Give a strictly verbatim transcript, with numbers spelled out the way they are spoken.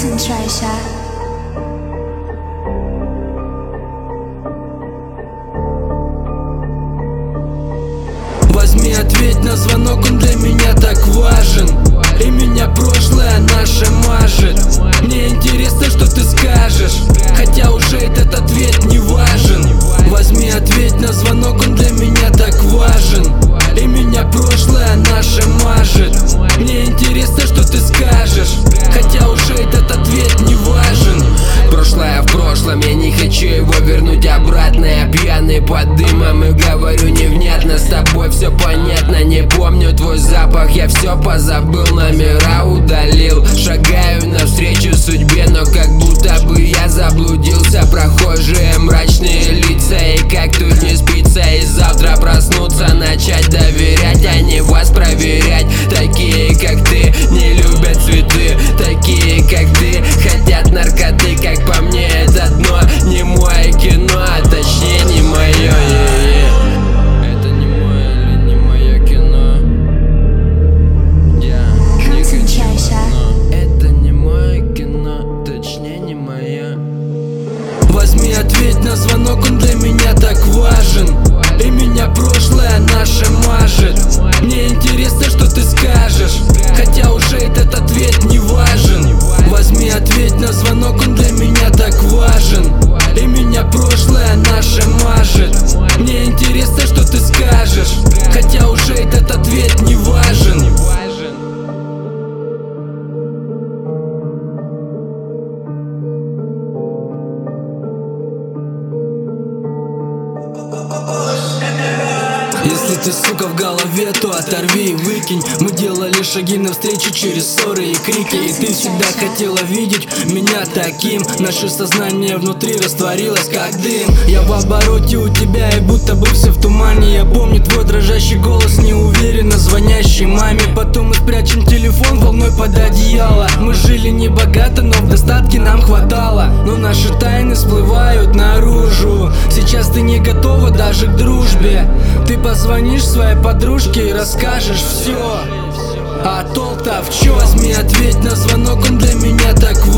Концентрация. Возьми, ответь на звонок, он для меня так важен. И меня прошлое наше мажет. Мне интересно, что ты скажешь, хотя уже этот ответ не важен. Возьми, ответь на звонок, он для меня так важен. И меня прошлое наше мажет. Мне интересно, что ты скажешь, хотя уже этот ответ не важен. Прошлое в прошлом, я не хочу его вернуть обратно. Я пьяный под дымом и говорю невнятно. С тобой все понятно, не помню твой запах. Я все позабыл, номера удалил. Шагаю навстречу судьбе, но как будто бы я заблудился. Прохожие, мрачные лица, и как тут не спится. И завтра проснуться, начать доверять, а не вас проверять. Такие, как ты, не любят цветы. Такие, как ты, хотят наркоты. Как по мне, это дно, не мое кино, а точнее не мое. Это не мое или не мое кино. Я не хочу одно. Это не мое кино, точнее не мое. Возьми, ответь на звонок, он для меня так важен. И меня прошлое наше мажет. Мне интересно, что ты скажешь, хотя уже этот ответ не важен. Возьми, ответь на звонок, он для меня так важен. И меня прошлое наше мажет. Мне интересно, что ты скажешь, хотя уже этот ответ не важен. Если ты, сука, в голове, то оторви и выкинь. Мы делали шаги навстречу через ссоры и крики. И ты всегда хотела видеть меня таким. Наше сознание внутри растворилось, как дым. Я в обороте у тебя и будто бы все в тумане. Я помню твой дрожащий голос, неуверенно звонящий маме. Потом мы спрячем телефон волной под одеяло. Мы жили не богато, но в достатке нам хватало. Но наши тайны всплывают наружу. Сейчас ты не готова даже к дружбе. Ты позвонишь своей подружке и расскажешь все. А толк-то в чём? Возьми, ответь на звонок, он для меня так